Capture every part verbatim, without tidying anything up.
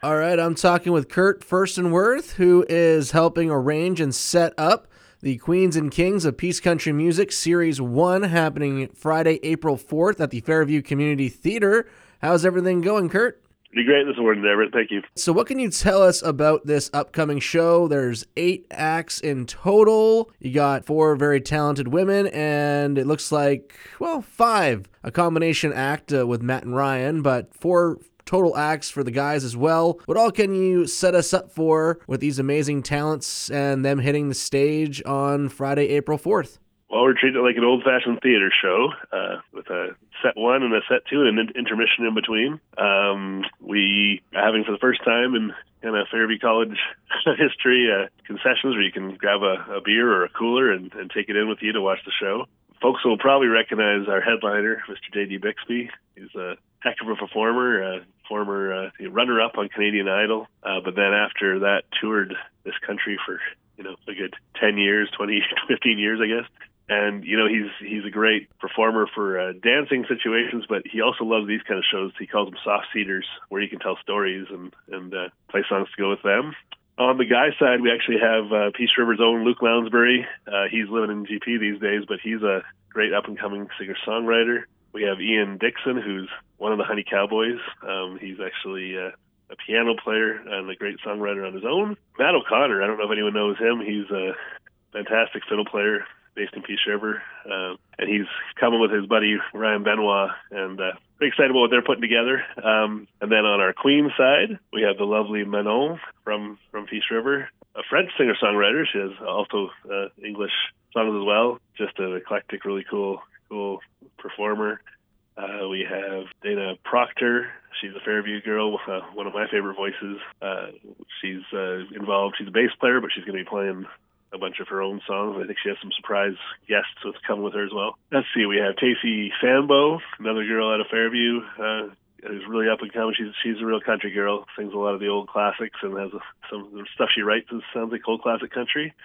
All right, I'm talking with Kurt Furstenwerth, who is helping arrange and set up the Queens and Kings of Peace Country Music Series one, happening Friday, April fourth at the Fairview Community Theater. How's everything going, Kurt? Be great this morning, Everett. Thank you. So what can you tell us about this upcoming show? There's eight acts in total. You got four very talented women, and it looks like, well, five. A combination act uh, with Matt and Ryan, but four total acts for the guys as well. What all can you set us up for with these amazing talents and them hitting the stage on Friday, April fourth? Well, we're treating it like an old-fashioned theater show uh, with a set one and a set two and an intermission in between. Um, we are having for the first time in kind of Fairview College history uh, concessions where you can grab a, a beer or a cooler and, and take it in with you to watch the show. Folks will probably recognize our headliner, Mister J D Bixby. He's a heck of a performer, a former uh, runner-up on Canadian Idol, uh, but then after that toured this country for, you know, a good ten years, twenty, fifteen years, I guess. And, you know, he's he's a great performer for uh, dancing situations, but he also loves these kind of shows. He calls them soft-seaters, where you can tell stories and, and uh, play songs to go with them. On the guy side, we actually have uh, Peace River's own Luke Lounsbury. Uh, he's living in G P these days, but he's a great up-and-coming singer-songwriter. We have Ian Dixon, who's one of the Honey Cowboys. Um, he's actually uh, a piano player and a great songwriter on his own. Matt O'Connor, I don't know if anyone knows him. He's a fantastic fiddle player based in Peace River, uh, and he's coming with his buddy Ryan Benoit, and uh, pretty excited about what they're putting together. Um, and then on our Queen side, we have the lovely Manon from, from Peace River, a French singer-songwriter. She has also uh, English songs as well, just an eclectic, really cool, cool performer. Uh, we have Dana Proctor. She's a Fairview girl, uh, one of my favorite voices. Uh, she's uh, involved. She's a bass player, but she's going to be playing a bunch of her own songs. I think she has some surprise guests that's coming with her as well. Let's see, we have Casey Sambo, another girl out of Fairview, uh, who's really up and coming. She's she's a real country girl, sings a lot of the old classics, and has a, some of the stuff she writes is, sounds like old classic country.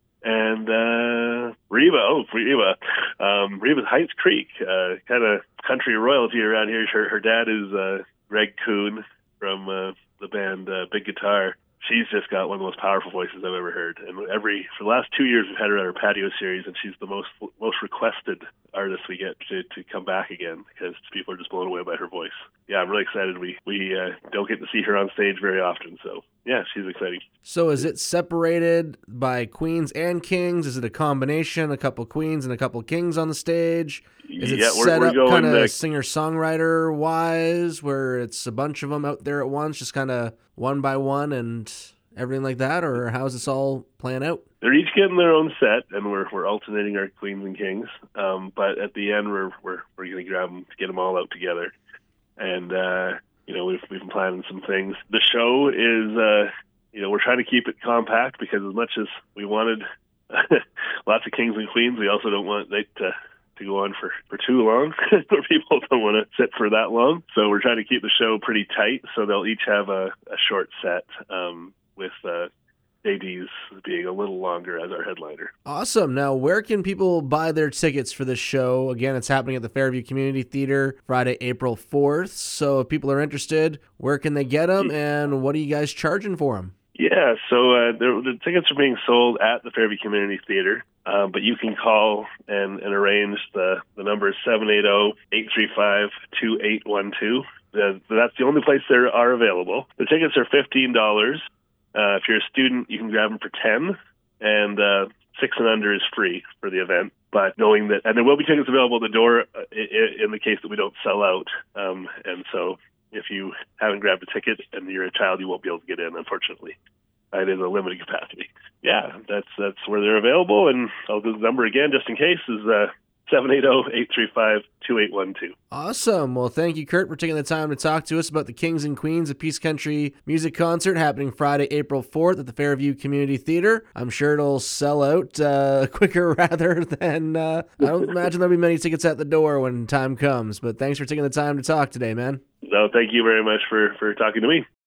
And uh, Reba, oh, Reba, um, Reba's Heights Creek, uh, kind of country royalty around here. Her, her dad is uh, Greg Kuhn from uh, the band uh, Big Guitar. She's just got one of the most powerful voices I've ever heard. And every for the last two years, we've had her at our patio series, and she's the most most requested artist we get to, to come back again because people are just blown away by her voice. Yeah, I'm really excited. We we uh, don't get to see her on stage very often, so yeah, she's exciting. So is it separated by queens and kings? Is it a combination, a couple queens and a couple kings on the stage? Is it yeah, we're, set we're up kind uh, of singer-songwriter wise, where it's a bunch of them out there at once, just kind of one by one and everything like that, or how's this all playing out? They're each getting their own set, and we're we're alternating our queens and kings. Um, but at the end, we're we're we're going to grab them, get them all out together, and uh, you know we've we've been planning some things. The show is uh, you know we're trying to keep it compact because as much as we wanted lots of kings and queens, we also don't want they to. to go on for, for too long, where people don't want to sit for that long. So we're trying to keep the show pretty tight, so they'll each have a, a short set um, with uh, J D's being a little longer as our headliner. Awesome. Now, where can people buy their tickets for this show? Again, it's happening at the Fairview Community Theater Friday, April fourth. So if people are interested, where can they get them, and what are you guys charging for them? Yeah, so uh, the, the tickets are being sold at the Fairview Community Theater, uh, but you can call and, and arrange. The, the number is seven eight zero, eight three five, two eight one two. The, that's the only place they are available. The tickets are fifteen dollars. Uh, if you're a student, you can grab them for ten dollars, and uh, six and under is free for the event. But knowing that, and there will be tickets available at the door uh, in, in the case that we don't sell out, um, and so if you haven't grabbed a ticket and you're a child, you won't be able to get in, unfortunately. It is a limited capacity. Yeah, that's that's where they're available. And I'll do the number again, just in case, is uh, seven eight zero, eight three five, two eight one two. Awesome. Well, thank you, Kurt, for taking the time to talk to us about the Kings and Queens of Peace Country Music Concert happening Friday, April fourth at the Fairview Community Theater. I'm sure it'll sell out uh, quicker rather than, uh, I don't imagine there'll be many tickets at the door when time comes. But thanks for taking the time to talk today, man. No, thank you very much for, for talking to me.